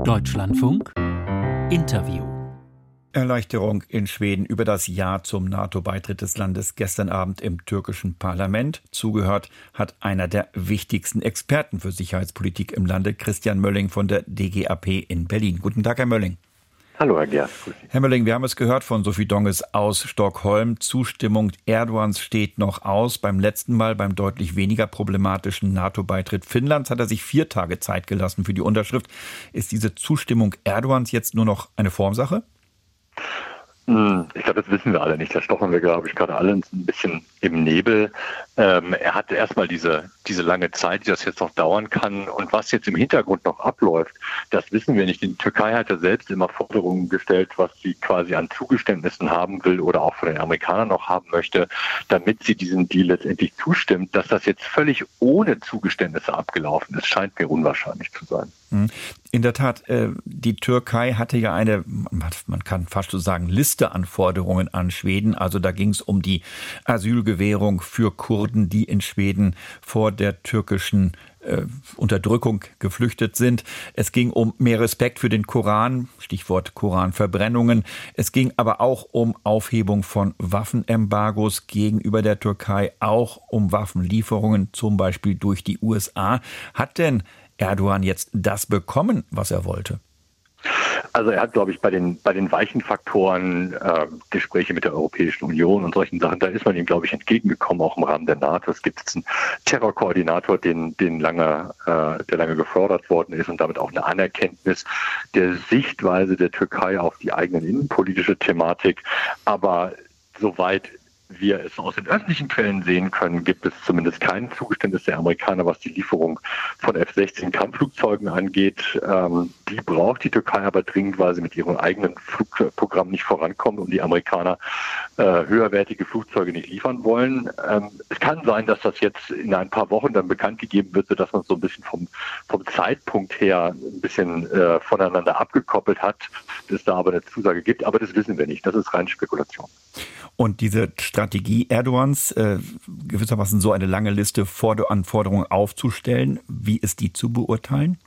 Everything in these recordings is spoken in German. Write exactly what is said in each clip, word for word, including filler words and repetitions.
Deutschlandfunk Interview. Erleichterung in Schweden über das Ja zum NATO-Beitritt des Landes gestern Abend im türkischen Parlament. Zugehört hat einer der wichtigsten Experten für Sicherheitspolitik im Lande, Christian Mölling von der D G A P in Berlin. Guten Tag, Herr Mölling. Hallo, Herr Gerst. Herr Mölling, wir haben es gehört von Sophie Donges aus Stockholm. Zustimmung Erdogans steht noch aus. Beim letzten Mal, beim deutlich weniger problematischen NATO-Beitritt Finnlands, hat er sich vier Tage Zeit gelassen für die Unterschrift. Ist diese Zustimmung Erdogans jetzt nur noch eine Formsache? Ich glaube, das wissen wir alle nicht. Da stochern wir, glaube ich, gerade alle ein bisschen im Nebel. Ähm, er hat erstmal diese, diese lange Zeit, die das jetzt noch dauern kann. Und was jetzt im Hintergrund noch abläuft, das wissen wir nicht. Die Türkei hat ja selbst immer Forderungen gestellt, was sie quasi an Zugeständnissen haben will oder auch von den Amerikanern noch haben möchte, damit sie diesem Deal letztendlich zustimmt. Dass das jetzt völlig ohne Zugeständnisse abgelaufen ist, scheint mir unwahrscheinlich zu sein. In der Tat, die Türkei hatte ja eine, man kann fast so sagen, Liste an Forderungen an Schweden. Also da ging es um die Asylgewährung für Kurden, die in Schweden vor der türkischen äh, Unterdrückung geflüchtet sind. Es ging um mehr Respekt für den Koran, Stichwort Koranverbrennungen. Es ging aber auch um Aufhebung von Waffenembargos gegenüber der Türkei, auch um Waffenlieferungen, zum Beispiel durch die U S A. Hat denn Erdogan jetzt das bekommen, was er wollte? Also er hat, glaube ich, bei den bei den weichen Faktoren, äh, Gespräche mit der Europäischen Union und solchen Sachen, da ist man ihm, glaube ich, entgegengekommen, auch im Rahmen der NATO. Es gibt einen Terrorkoordinator, den, den lange, äh, der lange gefördert worden ist und damit auch eine Anerkenntnis der Sichtweise der Türkei auf die eigene innenpolitische Thematik. Aber soweit wir es aus den öffentlichen Quellen sehen können, gibt es zumindest kein Zugeständnis der Amerikaner, was die Lieferung von F sechzehn Kampfflugzeugen angeht. Ähm, die braucht die Türkei aber dringend, weil sie mit ihrem eigenen Flugprogramm nicht vorankommt und die Amerikaner äh, höherwertige Flugzeuge nicht liefern wollen. Ähm, es kann sein, dass das jetzt in ein paar Wochen dann bekannt gegeben wird, sodass man so ein bisschen vom, vom Zeitpunkt her ein bisschen äh, voneinander abgekoppelt hat, dass es da aber eine Zusage gibt. Aber das wissen wir nicht. Das ist rein Spekulation. Und diese Strategie Erdogans, äh, gewissermaßen so eine lange Liste an Forderungen aufzustellen, wie ist die zu beurteilen?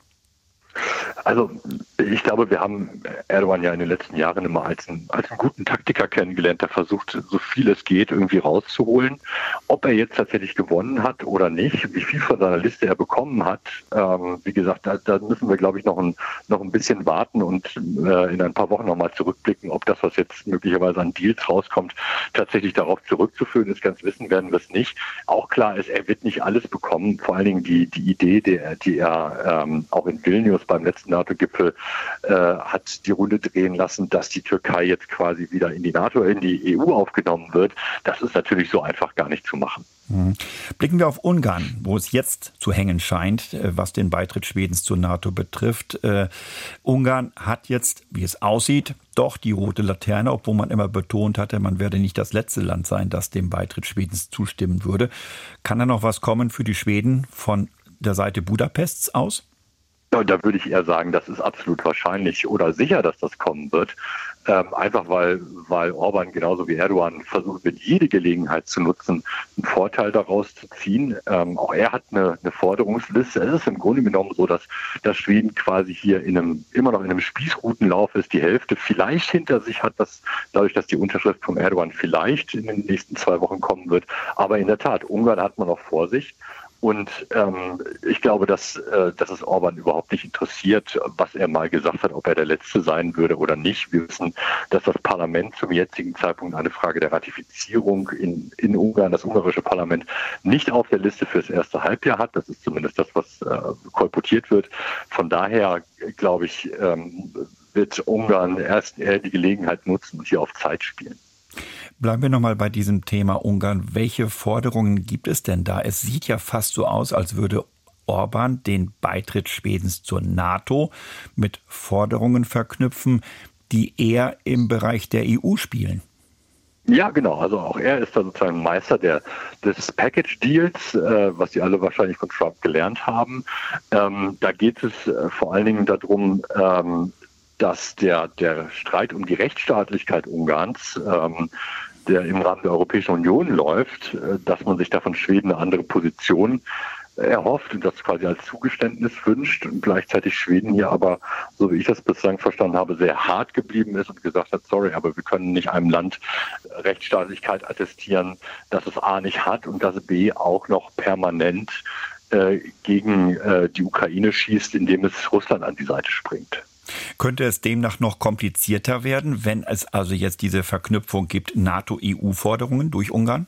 Also ich glaube, wir haben Erdogan ja in den letzten Jahren immer als einen, als einen guten Taktiker kennengelernt, der versucht, so viel es geht, irgendwie rauszuholen. Ob er jetzt tatsächlich gewonnen hat oder nicht, wie viel von seiner Liste er bekommen hat, ähm, wie gesagt, da, da müssen wir, glaube ich, noch ein, noch ein bisschen warten und äh, in ein paar Wochen nochmal zurückblicken, ob das, was jetzt möglicherweise an Deals rauskommt, tatsächlich darauf zurückzuführen ist. Ganz wissen werden wir es nicht. Auch klar ist, er wird nicht alles bekommen. Vor allen Dingen die, die Idee, die, die er ähm, auch in Vilnius beim letzten NATO-Gipfel äh, hat die Runde drehen lassen, dass die Türkei jetzt quasi wieder in die NATO, in die E U aufgenommen wird. Das ist natürlich so einfach gar nicht zu machen. Mhm. Blicken wir auf Ungarn, wo es jetzt zu hängen scheint, was den Beitritt Schwedens zur NATO betrifft. Äh, Ungarn hat jetzt, wie es aussieht, doch die rote Laterne, obwohl man immer betont hatte, man werde nicht das letzte Land sein, das dem Beitritt Schwedens zustimmen würde. Kann da noch was kommen für die Schweden von der Seite Budapests aus? Ja, da würde ich eher sagen, das ist absolut wahrscheinlich oder sicher, dass das kommen wird. Ähm, einfach weil, weil Orban genauso wie Erdogan versucht wird, jede Gelegenheit zu nutzen, einen Vorteil daraus zu ziehen. Ähm, auch er hat eine, eine Forderungsliste. Es ist im Grunde genommen so, dass, dass Schweden quasi hier in einem, immer noch in einem Spießrutenlauf ist, die Hälfte vielleicht hinter sich hat, dass dadurch, dass die Unterschrift von Erdogan vielleicht in den nächsten zwei Wochen kommen wird. Aber in der Tat, Ungarn hat man noch vor sich. Und ähm, ich glaube, dass, äh, dass es Orban überhaupt nicht interessiert, was er mal gesagt hat, ob er der Letzte sein würde oder nicht. Wir wissen, dass das Parlament zum jetzigen Zeitpunkt eine Frage der Ratifizierung in, in Ungarn, das ungarische Parlament, nicht auf der Liste fürs erste Halbjahr hat. Das ist zumindest das, was äh, kolportiert wird. Von daher, glaube ich, ähm, wird Ungarn erst eher die Gelegenheit nutzen und hier auf Zeit spielen. Bleiben wir nochmal bei diesem Thema Ungarn. Welche Forderungen gibt es denn da? Es sieht ja fast so aus, als würde Orban den Beitritt Schwedens zur NATO mit Forderungen verknüpfen, die eher im Bereich der E U spielen. Ja, genau. Also auch er ist da sozusagen Meister der, des Package-Deals, äh, was Sie alle wahrscheinlich von Trump gelernt haben. Ähm, da geht es äh, vor allen Dingen darum, ähm, dass der, der Streit um die Rechtsstaatlichkeit Ungarns, ähm, der im Rahmen der Europäischen Union läuft, äh, dass man sich da von Schweden eine andere Position erhofft und das quasi als Zugeständnis wünscht und gleichzeitig Schweden hier aber so wie ich das bislang verstanden habe, sehr hart geblieben ist und gesagt hat, sorry, aber wir können nicht einem Land Rechtsstaatlichkeit attestieren, dass es A nicht hat und dass B auch noch permanent äh, gegen äh, die Ukraine schießt, indem es Russland an die Seite springt. Könnte es demnach noch komplizierter werden, wenn es also jetzt diese Verknüpfung gibt, NATO-E U-Forderungen durch Ungarn?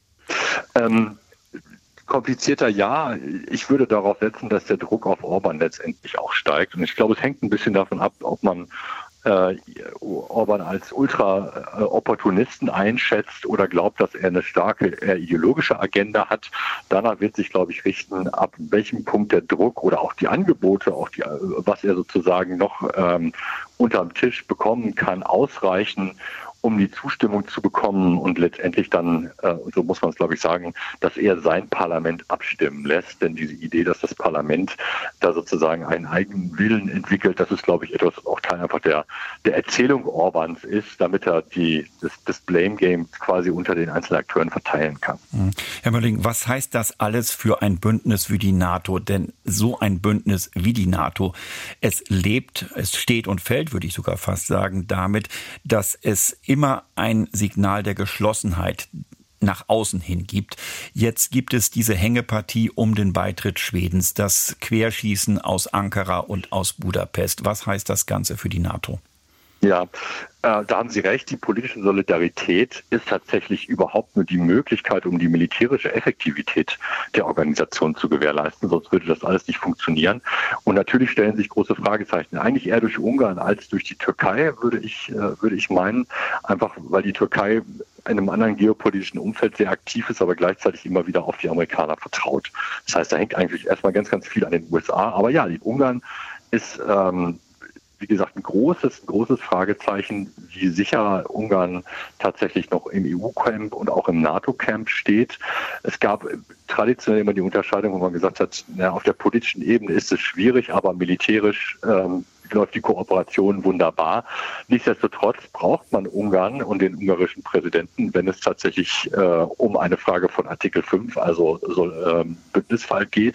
Ähm, komplizierter ja. Ich würde darauf setzen, dass der Druck auf Orban letztendlich auch steigt. Und ich glaube, es hängt ein bisschen davon ab, ob man äh, Orban als Ultra-Opportunisten einschätzt oder glaubt, dass er eine starke eher ideologische Agenda hat. Danach wird sich, glaube ich, richten, ab welchem Punkt der Druck oder auch die Angebote, auch die, was er sozusagen noch ähm, unterm Tisch bekommen kann, ausreichen, um die Zustimmung zu bekommen und letztendlich dann, äh, so muss man es glaube ich sagen, dass er sein Parlament abstimmen lässt. Denn diese Idee, dass das Parlament da sozusagen einen eigenen Willen entwickelt, das ist glaube ich etwas, was auch Teil einfach der, der Erzählung Orbans ist, damit er die, das, das Blame Game quasi unter den einzelnen Akteuren verteilen kann. Herr Mölling, was heißt das alles für ein Bündnis wie die NATO? Denn so ein Bündnis wie die NATO, es lebt, es steht und fällt, würde ich sogar fast sagen, damit, dass es immer ein Signal der Geschlossenheit nach außen hin gibt. Jetzt gibt es diese Hängepartie um den Beitritt Schwedens, das Querschießen aus Ankara und aus Budapest. Was heißt das Ganze für die NATO? Ja, äh, da haben Sie recht. Die politische Solidarität ist tatsächlich überhaupt nur die Möglichkeit, um die militärische Effektivität der Organisation zu gewährleisten. Sonst würde das alles nicht funktionieren. Und natürlich stellen sich große Fragezeichen. Eigentlich eher durch Ungarn als durch die Türkei, würde ich, äh, würde ich meinen. Einfach, weil die Türkei in einem anderen geopolitischen Umfeld sehr aktiv ist, aber gleichzeitig immer wieder auf die Amerikaner vertraut. Das heißt, da hängt eigentlich erstmal ganz, ganz viel an den U S A. Aber ja, die Ungarn ist, ähm, wie gesagt, ein großes, großes Fragezeichen, wie sicher Ungarn tatsächlich noch im E U-Camp und auch im NATO-Camp steht. Es gab traditionell immer die Unterscheidung, wo man gesagt hat, na, auf der politischen Ebene ist es schwierig, aber militärisch ähm, läuft die Kooperation wunderbar. Nichtsdestotrotz braucht man Ungarn und den ungarischen Präsidenten, wenn es tatsächlich äh, um eine Frage von Artikel fünf, also so, ähm, Bündnisfall geht.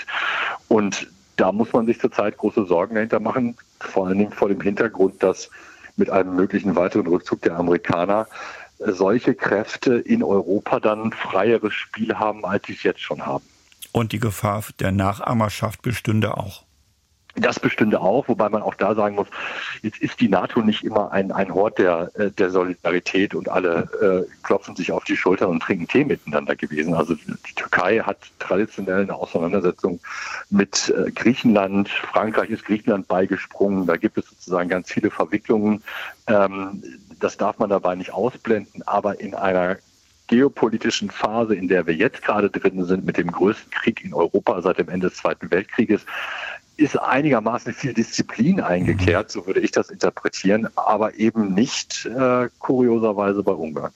Und da muss man sich zurzeit große Sorgen dahinter machen, vor allen Dingen vor dem Hintergrund, dass mit einem möglichen weiteren Rückzug der Amerikaner solche Kräfte in Europa dann freieres Spiel haben, als sie es jetzt schon haben. Und die Gefahr der Nachahmerschaft bestünde auch. Das bestünde auch, wobei man auch da sagen muss, jetzt ist die NATO nicht immer ein, ein Hort der, der Solidarität und alle äh, klopfen sich auf die Schulter und trinken Tee miteinander gewesen. Also die Türkei hat traditionell eine Auseinandersetzung mit äh, Griechenland. Frankreich ist Griechenland beigesprungen. Da gibt es sozusagen ganz viele Verwicklungen. Ähm, das darf man dabei nicht ausblenden, aber in einer geopolitischen Phase, in der wir jetzt gerade drin sind, mit dem größten Krieg in Europa seit dem Ende des Zweiten Weltkrieges, ist einigermaßen viel Disziplin eingekehrt, so würde ich das interpretieren, aber eben nicht äh, kurioserweise bei Ungarn.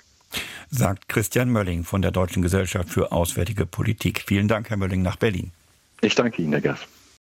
Sagt Christian Mölling von der Deutschen Gesellschaft für Auswärtige Politik. Vielen Dank, Herr Mölling, nach Berlin. Ich danke Ihnen, Herr Gass.